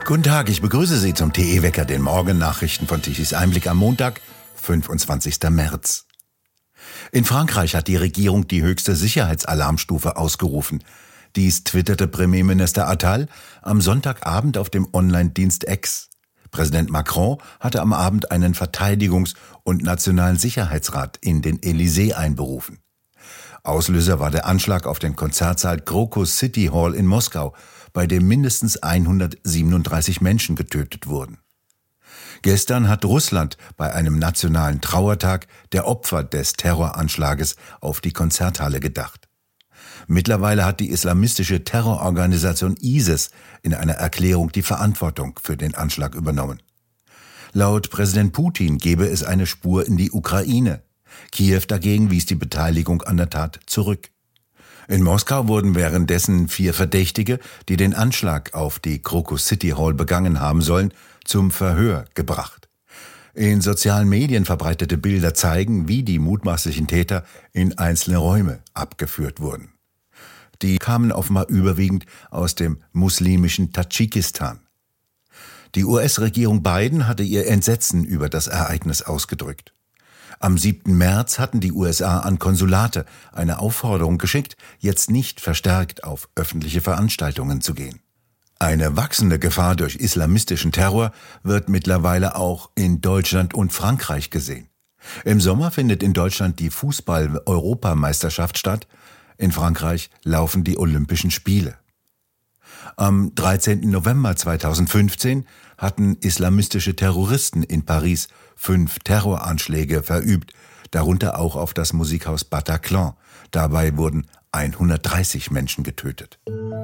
Guten Tag, ich begrüße Sie zum TE-Wecker, den Morgennachrichten von Tichys Einblick am Montag, 25. März. In Frankreich hat die Regierung die höchste Sicherheitsalarmstufe ausgerufen. Dies twitterte Premierminister Attal am Sonntagabend auf dem Online-Dienst X. Präsident Macron hatte am Abend einen Verteidigungs- und Nationalen Sicherheitsrat in den Élysée einberufen. Auslöser war der Anschlag auf den Konzertsaal Crocus City Hall in Moskau, bei dem mindestens 137 Menschen getötet wurden. Gestern hat Russland bei einem nationalen Trauertag der Opfer des Terroranschlages auf die Konzerthalle gedacht. Mittlerweile hat die islamistische Terrororganisation ISIS in einer Erklärung die Verantwortung für den Anschlag übernommen. Laut Präsident Putin gebe es eine Spur in die Ukraine. Kiew dagegen wies die Beteiligung an der Tat zurück. In Moskau wurden währenddessen 4 Verdächtige, die den Anschlag auf die Crocus City Hall begangen haben sollen, zum Verhör gebracht. In sozialen Medien verbreitete Bilder zeigen, wie die mutmaßlichen Täter in einzelne Räume abgeführt wurden. Die kamen offenbar überwiegend aus dem muslimischen Tadschikistan. Die US-Regierung Biden hatte ihr Entsetzen über das Ereignis ausgedrückt. Am 7. März hatten die USA an Konsulate eine Aufforderung geschickt, jetzt nicht verstärkt auf öffentliche Veranstaltungen zu gehen. Eine wachsende Gefahr durch islamistischen Terror wird mittlerweile auch in Deutschland und Frankreich gesehen. Im Sommer findet in Deutschland die Fußball-Europameisterschaft statt, in Frankreich laufen die Olympischen Spiele. Am 13. November 2015 hatten islamistische Terroristen in Paris 5 Terroranschläge verübt, darunter auch auf das Musikhaus Bataclan. Dabei wurden 130 Menschen getötet.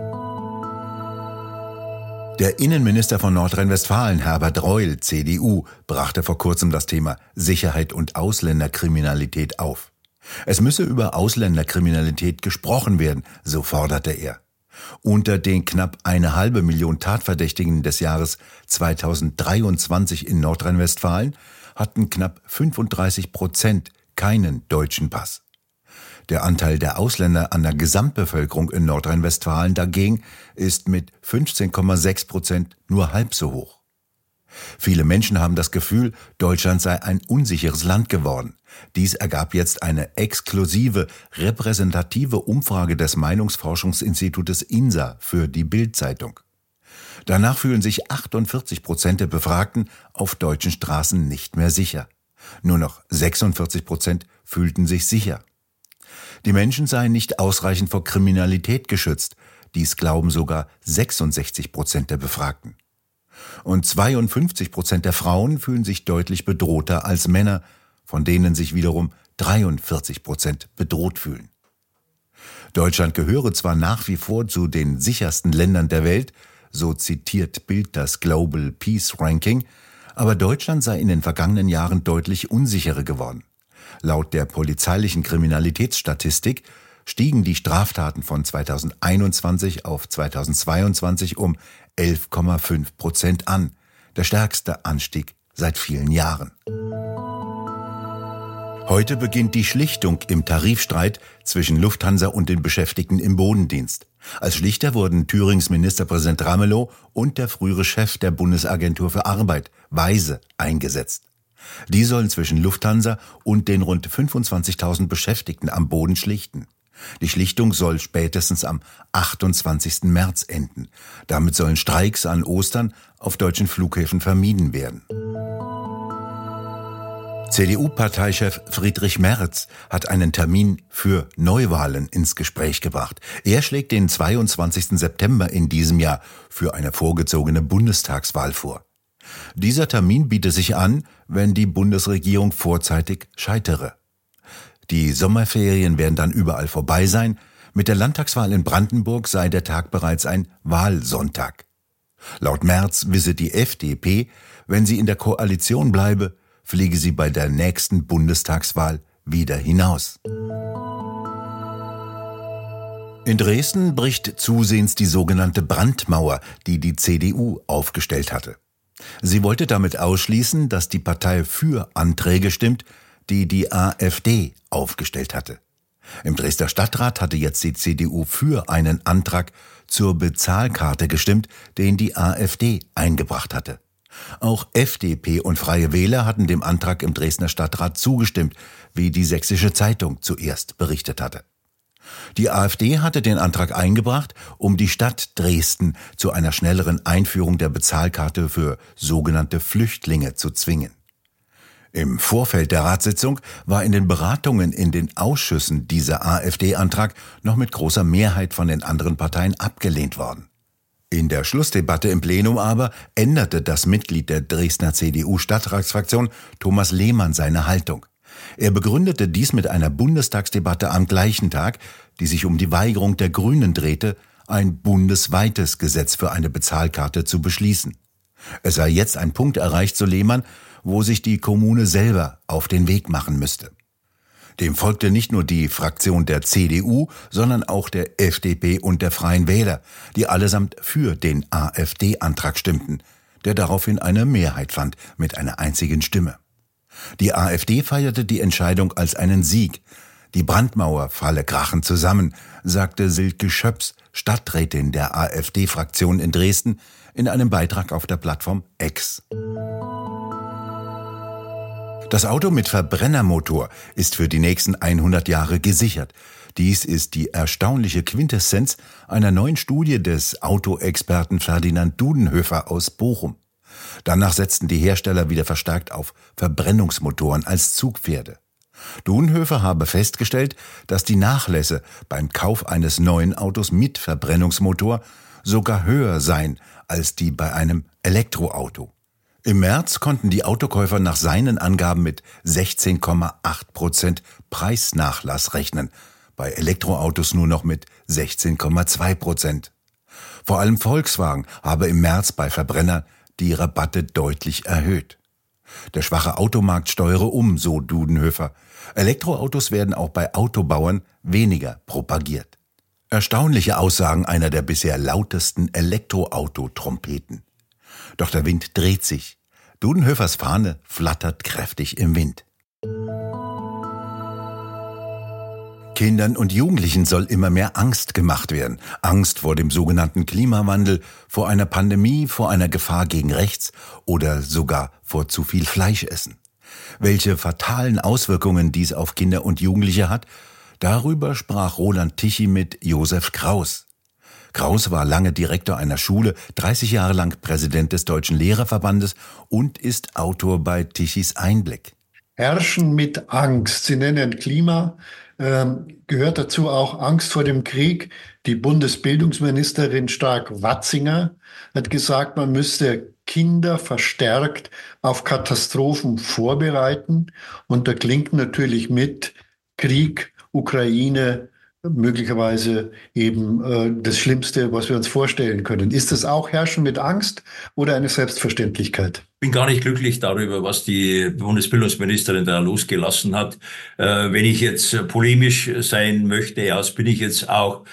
Der Innenminister von Nordrhein-Westfalen, Herbert Reul, CDU, brachte vor kurzem das Thema Sicherheit und Ausländerkriminalität auf. Es müsse über Ausländerkriminalität gesprochen werden, so forderte er. Unter den knapp 1,5 Million Tatverdächtigen des Jahres 2023 in Nordrhein-Westfalen hatten knapp 35% keinen deutschen Pass. Der Anteil der Ausländer an der Gesamtbevölkerung in Nordrhein-Westfalen dagegen ist mit 15,6% nur halb so hoch. Viele Menschen haben das Gefühl, Deutschland sei ein unsicheres Land geworden. Dies ergab jetzt eine exklusive, repräsentative Umfrage des Meinungsforschungsinstitutes INSA für die Bild-Zeitung. Danach fühlen sich 48% der Befragten auf deutschen Straßen nicht mehr sicher. Nur noch 46% fühlten sich sicher. Die Menschen seien nicht ausreichend vor Kriminalität geschützt. Dies glauben sogar 66% der Befragten. Und 52% der Frauen fühlen sich deutlich bedrohter als Männer, von denen sich wiederum 43% bedroht fühlen. Deutschland gehöre zwar nach wie vor zu den sichersten Ländern der Welt, so zitiert Bild das Global Peace Ranking, aber Deutschland sei in den vergangenen Jahren deutlich unsicherer geworden. Laut der polizeilichen Kriminalitätsstatistik stiegen die Straftaten von 2021 auf 2022 um 11,5% an, der stärkste Anstieg seit vielen Jahren. Heute beginnt die Schlichtung im Tarifstreit zwischen Lufthansa und den Beschäftigten im Bodendienst. Als Schlichter wurden Thürings Ministerpräsident Ramelow und der frühere Chef der Bundesagentur für Arbeit, Weise, eingesetzt. Die sollen zwischen Lufthansa und den rund 25.000 Beschäftigten am Boden schlichten. Die Schlichtung soll spätestens am 28. März enden. Damit sollen Streiks an Ostern auf deutschen Flughäfen vermieden werden. CDU-Parteichef Friedrich Merz hat einen Termin für Neuwahlen ins Gespräch gebracht. Er schlägt den 22. September in diesem Jahr für eine vorgezogene Bundestagswahl vor. Dieser Termin biete sich an, wenn die Bundesregierung vorzeitig scheitere. Die Sommerferien werden dann überall vorbei sein. Mit der Landtagswahl in Brandenburg sei der Tag bereits ein Wahlsonntag. Laut Merz wisse die FDP, wenn sie in der Koalition bleibe, fliege sie bei der nächsten Bundestagswahl wieder hinaus. In Dresden bricht zusehends die sogenannte Brandmauer, die die CDU aufgestellt hatte. Sie wollte damit ausschließen, dass die Partei für Anträge stimmt, die die AfD aufgestellt hatte. Im Dresdner Stadtrat hatte jetzt die CDU für einen Antrag zur Bezahlkarte gestimmt, den die AfD eingebracht hatte. Auch FDP und Freie Wähler hatten dem Antrag im Dresdner Stadtrat zugestimmt, wie die Sächsische Zeitung zuerst berichtet hatte. Die AfD hatte den Antrag eingebracht, um die Stadt Dresden zu einer schnelleren Einführung der Bezahlkarte für sogenannte Flüchtlinge zu zwingen. Im Vorfeld der Ratssitzung war in den Beratungen in den Ausschüssen dieser AfD-Antrag noch mit großer Mehrheit von den anderen Parteien abgelehnt worden. In der Schlussdebatte im Plenum aber änderte das Mitglied der Dresdner CDU-Stadtratsfraktion Thomas Lehmann seine Haltung. Er begründete dies mit einer Bundestagsdebatte am gleichen Tag, die sich um die Weigerung der Grünen drehte, ein bundesweites Gesetz für eine Bezahlkarte zu beschließen. Es sei jetzt ein Punkt erreicht, so Lehmann, wo sich die Kommune selber auf den Weg machen müsste. Dem folgte nicht nur die Fraktion der CDU, sondern auch der FDP und der Freien Wähler, die allesamt für den AfD-Antrag stimmten, der daraufhin eine Mehrheit fand mit einer einzigen Stimme. Die AfD feierte die Entscheidung als einen Sieg. Die Brandmauer falle krachend zusammen, sagte Silke Schöps, Stadträtin der AfD-Fraktion in Dresden, in einem Beitrag auf der Plattform X. Das Auto mit Verbrennermotor ist für die nächsten 100 Jahre gesichert. Dies ist die erstaunliche Quintessenz einer neuen Studie des Autoexperten Ferdinand Dudenhöfer aus Bochum. Danach setzten die Hersteller wieder verstärkt auf Verbrennungsmotoren als Zugpferde. Dudenhöfer habe festgestellt, dass die Nachlässe beim Kauf eines neuen Autos mit Verbrennungsmotor sogar höher seien als die bei einem Elektroauto. Im März konnten die Autokäufer nach seinen Angaben mit 16,8% Preisnachlass rechnen, bei Elektroautos nur noch mit 16,2%. Vor allem Volkswagen habe im März bei Verbrennern die Rabatte deutlich erhöht. Der schwache Automarkt steuere um, so Dudenhöfer. Elektroautos werden auch bei Autobauern weniger propagiert. Erstaunliche Aussagen einer der bisher lautesten Elektroauto-Trompeten. Doch der Wind dreht sich. Dudenhöfers Fahne flattert kräftig im Wind. Kindern und Jugendlichen soll immer mehr Angst gemacht werden. Angst vor dem sogenannten Klimawandel, vor einer Pandemie, vor einer Gefahr gegen rechts oder sogar vor zu viel Fleischessen. Welche fatalen Auswirkungen dies auf Kinder und Jugendliche hat, darüber sprach Roland Tichy mit Josef Kraus. Kraus war lange Direktor einer Schule, 30 Jahre lang Präsident des Deutschen Lehrerverbandes und ist Autor bei Tichys Einblick. Herrschen mit Angst. Sie nennen Klima, gehört dazu auch Angst vor dem Krieg. Die Bundesbildungsministerin Stark-Watzinger hat gesagt, man müsste Kinder verstärkt auf Katastrophen vorbereiten. Und da klingt natürlich mit Krieg, Ukraine, möglicherweise eben das Schlimmste, was wir uns vorstellen können. Ist das auch Herrschen mit Angst oder eine Selbstverständlichkeit? Ich bin gar nicht glücklich darüber, was die Bundesbildungsministerin da losgelassen hat. Wenn ich jetzt polemisch sein möchte, ja, das bin ich jetzt auch,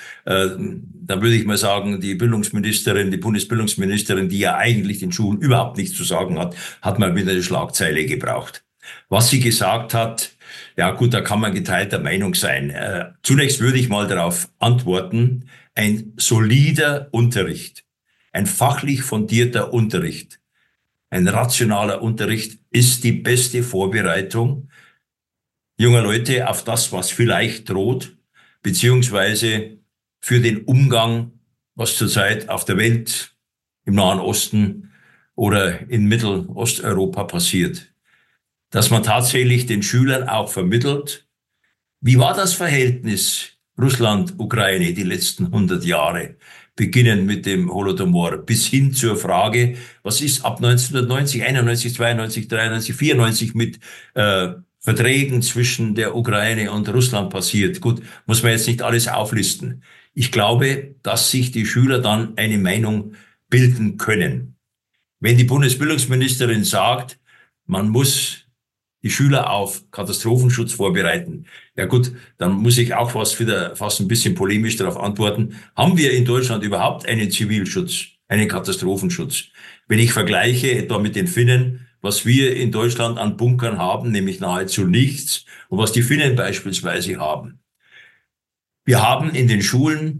da würde ich mal sagen, die Bundesbildungsministerin, die ja eigentlich den Schulen überhaupt nichts zu sagen hat, hat mal wieder eine Schlagzeile gebraucht. Was sie gesagt hat, ja gut, da kann man geteilter Meinung sein. Zunächst würde ich mal darauf antworten, ein solider Unterricht, ein fachlich fundierter Unterricht, ein rationaler Unterricht ist die beste Vorbereitung junger Leute auf das, was vielleicht droht, beziehungsweise für den Umgang, was zurzeit auf der Welt, im Nahen Osten oder in Mittelosteuropa passiert. Dass man tatsächlich den Schülern auch vermittelt, wie war das Verhältnis Russland-Ukraine die letzten 100 Jahre, beginnend mit dem Holodomor bis hin zur Frage, was ist ab 1990, 91, 92, 93, 94 mit Verträgen zwischen der Ukraine und Russland passiert. Gut, muss man jetzt nicht alles auflisten. Ich glaube, dass sich die Schüler dann eine Meinung bilden können. Wenn die Bundesbildungsministerin sagt, man muss die Schüler auf Katastrophenschutz vorbereiten. Ja gut, dann muss ich auch fast ein bisschen polemisch darauf antworten. Haben wir in Deutschland überhaupt einen Zivilschutz, einen Katastrophenschutz? Wenn ich vergleiche etwa mit den Finnen, was wir in Deutschland an Bunkern haben, nämlich nahezu nichts, und was die Finnen beispielsweise haben. Wir haben in den Schulen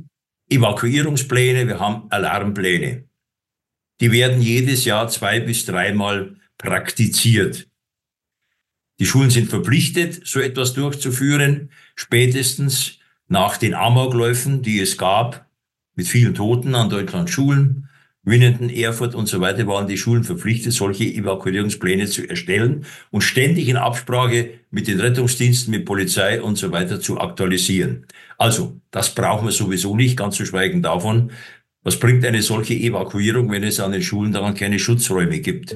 Evakuierungspläne, wir haben Alarmpläne. Die werden jedes Jahr 2- bis 3-mal praktiziert. Die Schulen sind verpflichtet, so etwas durchzuführen, spätestens nach den Amokläufen, die es gab, mit vielen Toten an Deutschlands Schulen. Winnenden, Erfurt und so weiter waren die Schulen verpflichtet, solche Evakuierungspläne zu erstellen und ständig in Absprache mit den Rettungsdiensten, mit Polizei und so weiter zu aktualisieren. Also, das brauchen wir sowieso nicht, ganz zu schweigen davon. Was bringt eine solche Evakuierung, wenn es an den Schulen daran keine Schutzräume gibt?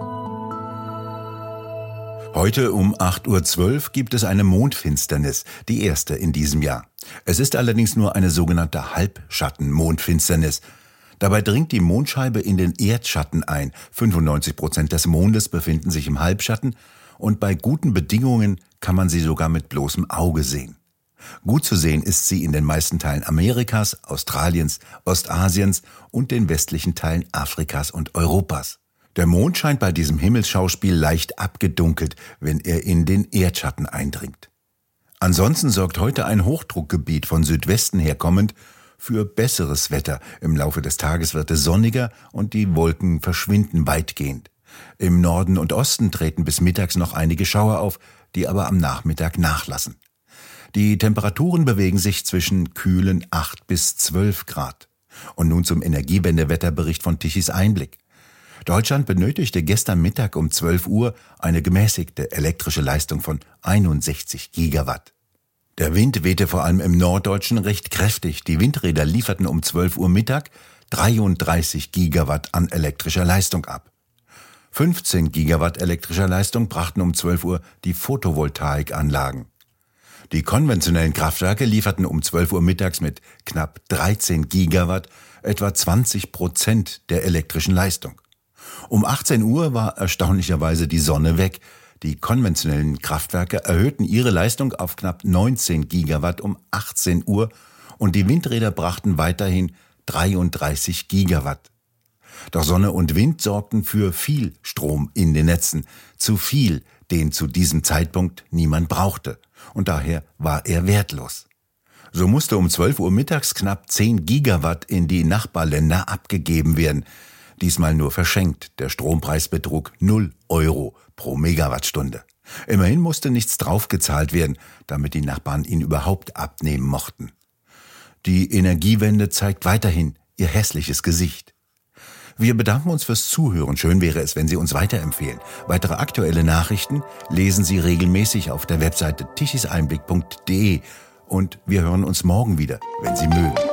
Heute um 8.12 Uhr gibt es eine Mondfinsternis, die erste in diesem Jahr. Es ist allerdings nur eine sogenannte Halbschatten-Mondfinsternis. Dabei dringt die Mondscheibe in den Erdschatten ein. 95% des Mondes befinden sich im Halbschatten und bei guten Bedingungen kann man sie sogar mit bloßem Auge sehen. Gut zu sehen ist sie in den meisten Teilen Amerikas, Australiens, Ostasiens und den westlichen Teilen Afrikas und Europas. Der Mond scheint bei diesem Himmelsschauspiel leicht abgedunkelt, wenn er in den Erdschatten eindringt. Ansonsten sorgt heute ein Hochdruckgebiet von Südwesten her kommend für besseres Wetter. Im Laufe des Tages wird es sonniger und die Wolken verschwinden weitgehend. Im Norden und Osten treten bis mittags noch einige Schauer auf, die aber am Nachmittag nachlassen. Die Temperaturen bewegen sich zwischen kühlen 8 bis 12 Grad. Und nun zum Energiewendewetterbericht von Tichys Einblick. Deutschland benötigte gestern Mittag um 12 Uhr eine gemäßigte elektrische Leistung von 61 Gigawatt. Der Wind wehte vor allem im Norddeutschen recht kräftig. Die Windräder lieferten um 12 Uhr Mittag 33 Gigawatt an elektrischer Leistung ab. 15 Gigawatt elektrischer Leistung brachten um 12 Uhr die Photovoltaikanlagen. Die konventionellen Kraftwerke lieferten um 12 Uhr mittags mit knapp 13 Gigawatt etwa 20% der elektrischen Leistung. Um 18 Uhr war erstaunlicherweise die Sonne weg. Die konventionellen Kraftwerke erhöhten ihre Leistung auf knapp 19 Gigawatt um 18 Uhr und die Windräder brachten weiterhin 33 Gigawatt. Doch Sonne und Wind sorgten für viel Strom in den Netzen, zu viel, den zu diesem Zeitpunkt niemand brauchte, und daher war er wertlos. So musste um 12 Uhr mittags knapp 10 Gigawatt in die Nachbarländer abgegeben werden. Diesmal nur verschenkt, der Strompreis betrug 0 Euro pro Megawattstunde. Immerhin musste nichts draufgezahlt werden, damit die Nachbarn ihn überhaupt abnehmen mochten. Die Energiewende zeigt weiterhin ihr hässliches Gesicht. Wir bedanken uns fürs Zuhören. Schön wäre es, wenn Sie uns weiterempfehlen. Weitere aktuelle Nachrichten lesen Sie regelmäßig auf der Webseite tichiseinblick.de und wir hören uns morgen wieder, wenn Sie mögen.